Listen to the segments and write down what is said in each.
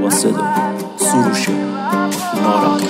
صدا سروش نارم.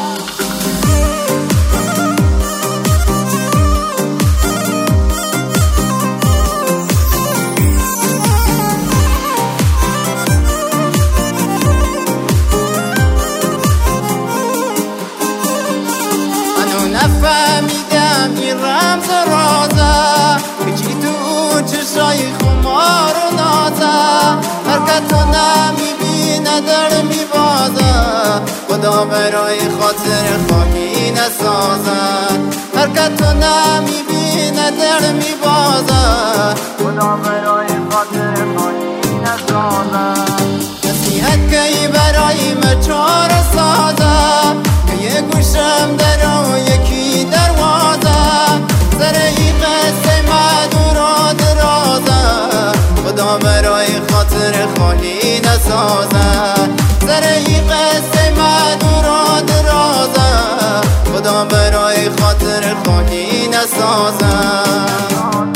نفهمیدم این رمز رازه بچی تو چشای خمار و نازه حرکت رو نمیبینه در میبازه خدا برای خاطر خاکی نسازد حرکت رو نمیبینه در میبازه خدا برای خاطر خاکی نسازد نصیحت که برای مچار سازه که یه گوشم در و یکی دروازه سر ای قصه مدور و درازه خدا برای خاطر خالی نسازد سر ای قصه مدور و درازه خدا برای خاطر خالی نسازد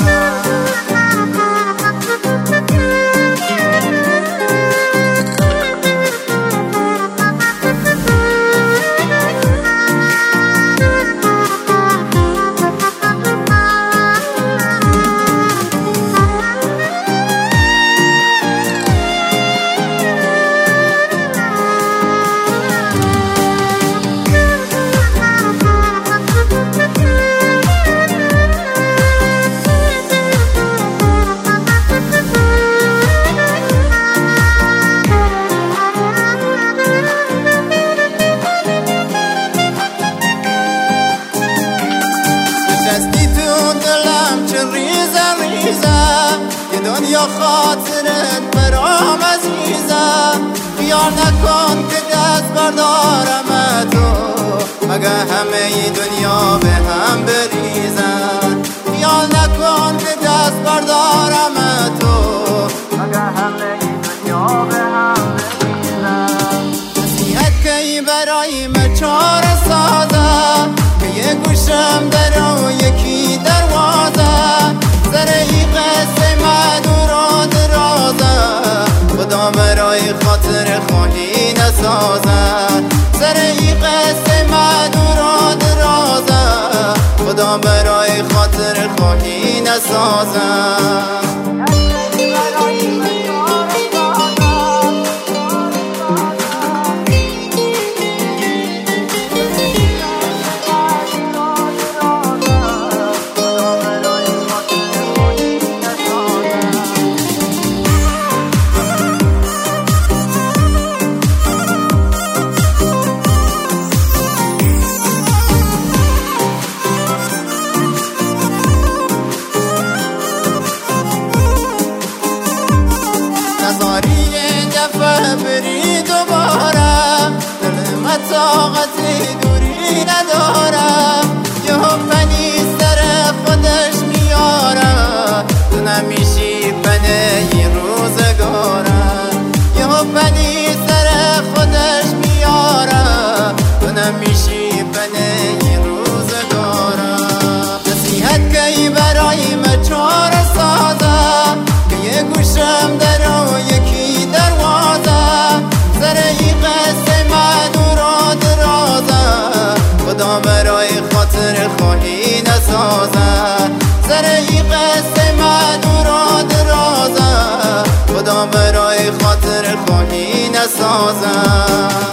دنیا خاطرت برام عزیزه خیال نکن که دست بردارم تو مگه همه ی دنیا به هم بریزن خیال نکن که دست بردارم تو مگه همه ی دنیا به هم بریزن نصیحت که برای مچار سازه که یه گوشم در و یکی دروازه سر ای قصه مدور و درازه خدا برای خاطر خالی نسازد سر ای قصه مدور و درازه خدا برای خاطر خالی نسازد بری دوباره دلم طاقت دوری نداره یه پنی سر خودش میاره تو نمیشی پنه ی روزگاره یه پنی سر خودش میاره تو نمیشی پنه ی روزگاره نصیحت که برای مچار سازه که یه گوشم در و یکی دروازه سر ای قصه مدور و درازه خدا برای خاطر خالی نسازد سر ای قصه مدور و درازه خدا برای خاطر خالی نسازد